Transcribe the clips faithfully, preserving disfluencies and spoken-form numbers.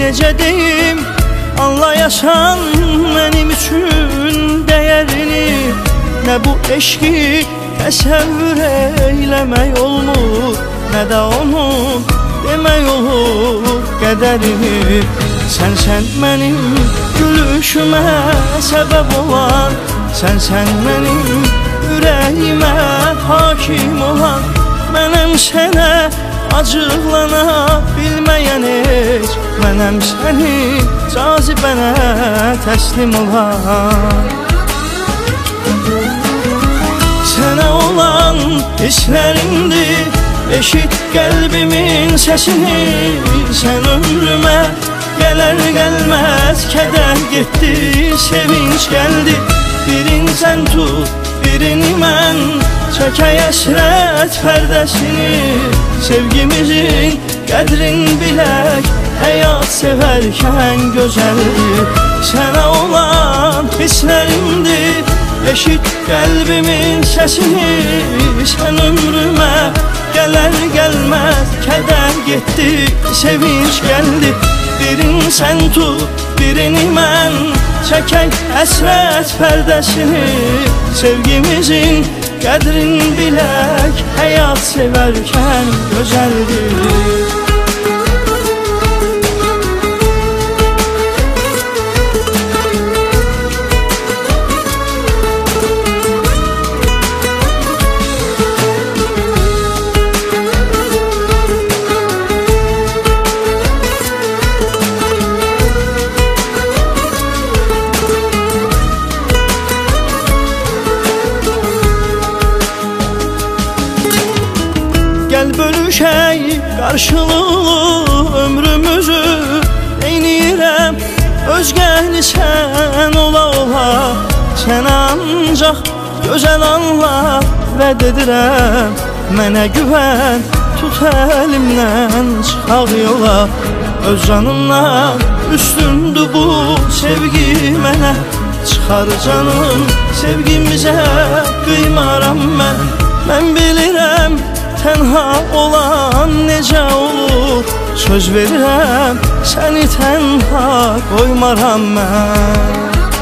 necə deyim, anlayasan mənim üçün dəyərini. Nə bu eşqi təsəvvür eyləmək olmur, nə də onun demək olur qədərini. Sənsən mənim gülüşümə səbəb olan, sənsən mənim ürəyimə hakim olan. Mənəm sənə acıqlana bilməyən heç, mənəm səni cazibənə təslim olan. Sənə olan hisslərimdir, eşit qəlbimin səsini. Sən ömrümə gələr gəlməz kədər getdi, sevinç gəldi. Birini sən tut, birini mən, çəkək əsrət pərdəsini. Sevgimizin qədrin bilək, həyat sevərkən gözəldir. Sənə olan hisslərimdir, eşit qəlbimin səsini. Sən ömrümə gələr gəlməz kədər getdi, sevinç gəldi. Birini sən tut, birini mən, çəkək əsrət pərdəsini. Sevgimizin qədrin bilək, həyat sevərkən gözəldir. Gəl bölüşək qarşılıqlı ömrümüzü, eynirəm özgəni sən ola ola. Sənə ancaq gözəl anlar vəd edirəm, mənə güvən, tut əlimdən çıxaq yola. Öz canımdan üstündür bu sevgi mənə, çıxar canım sevgimizə qıymaram mən. Mən bilirəm tənha olan necə olur, söz verirəm səni tənha qoymaram mən.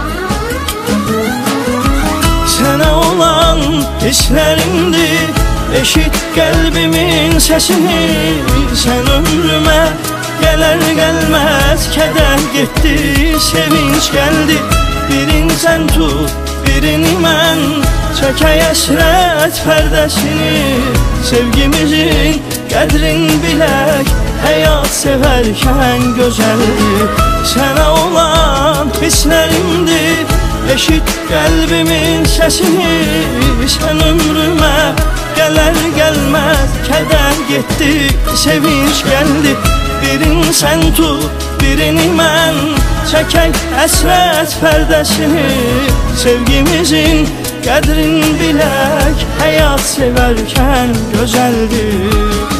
Sənə olan hisslərimdir, eşit qəlbimin səsini. Sən ömrümə gələr gəlməz kədər getdi, sevinç gəldi. Birini sən tut, birini mən, çəkək əsrət pərdəsini. Sevgimizin qədrin bilək, həyat sevərkən gözəldir. Sənə olan hisslərimdir, eşit qəlbimin səsini. Sən ömrümə gələr gəlməz kədər getdi, sevinç gəldi. Birini sən tut, birini mən, çəkək əsrət pərdəsini. Sevgimizin qədrin bilək, həyat sevərkən gözəldir.